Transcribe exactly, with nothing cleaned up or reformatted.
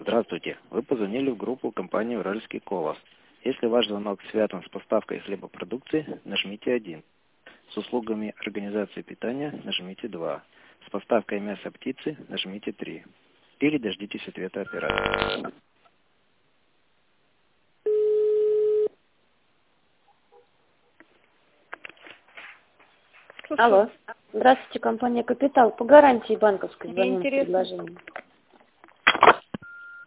Здравствуйте. Вы позвонили в группу компании «Уральский колос». Если ваш звонок связан с поставкой хлебопродукции, нажмите один. С услугами организации питания нажмите два. С поставкой мяса птицы нажмите три. Или дождитесь ответа оператора. Алло. Здравствуйте, компания «Капитал». По гарантии банковской Мне звоним с интересно. предложением.